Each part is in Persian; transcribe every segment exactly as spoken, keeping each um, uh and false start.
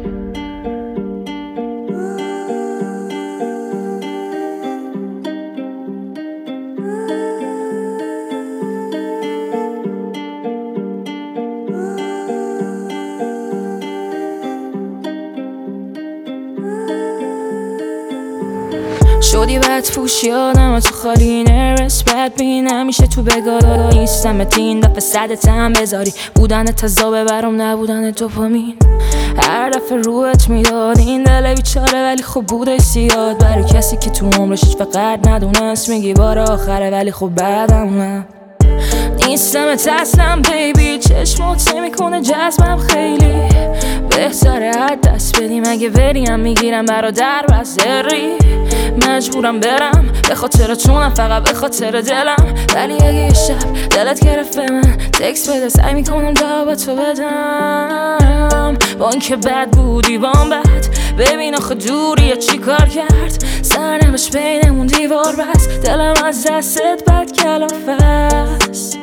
شدی بد پوشی آدم تو خالی نرس بد بین همیشه تو بگاه نیستم تین دفعه صدتم بذاری بودن تزا ببرم نبودن دوپامین هر دفعه روحت میداد این دل بیچاره ولی خب بوده زیاد برای کسی که تو عمرش هیچ فقط ندونست میگی بار آخره ولی خب بعدم نه نیستم تسلم بیبی چشمات نمیکنه جذبم خیلی بهتره هر دست بدیم اگه بریم میگیرم برادر وزری مجبورم برم به خاطر تونم فقط به خاطر دلم ولی اگه یه شب دلت گرفت به من تکس بده سعی میکنم جواب تو بدم با اینکه بد بودی بام بد ببین آخه دوریه چی کار کرد سرنوش بینمون دیوار بست دلم از دستت بد کلافه است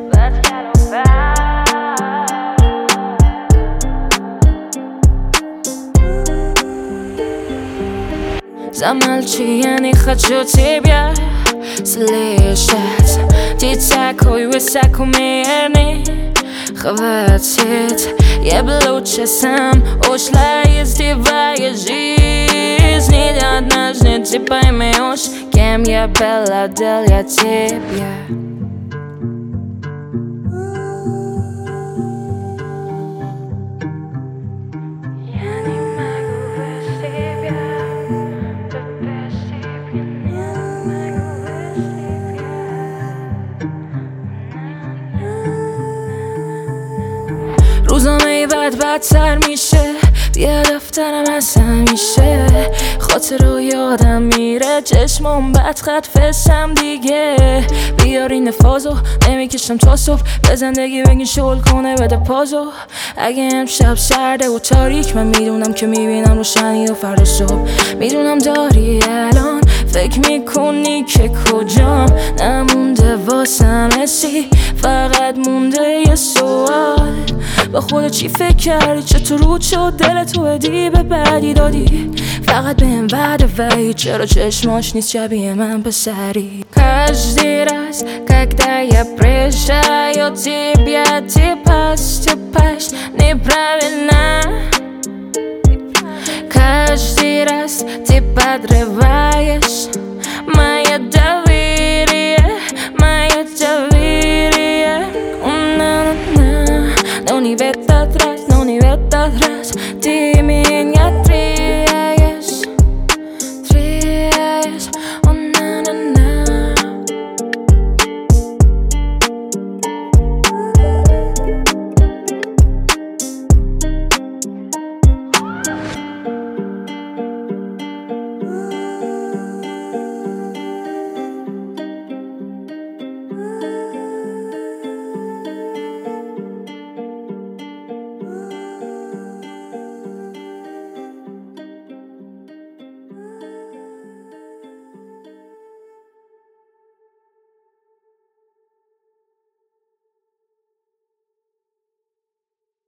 Замолчи, я не хочу тебя слышать Ты такой высокомерный Хватит, я бы лучше сам ушла из твоей жизни Однажды ты поймешь, кем я была для тебя روزامه بعد بدتر میشه بیا دفترم از همیشه خاطر رو یادم میره چشمم بد خط فسم دیگه بیار این فازو نمیکشم تا صبح به زندگی بگین شل کنه بده پازو اگه امشب سرده و تاریک من میدونم که میبینم روشنی و فردا صبح میدونم داری الان فکر میکنی که کجام نمونده واسم اسی فقط مونده یه سوال با خودت چی فکر کردی چطور رود شد دل تو بدی به بعدی دادی فقط بهم وعده وی چرا چشماش نیست شبیه من پسری Каждый раз, когда я приезжаю тебя ты поступаешь неправильно Каждый раз ты подрываешь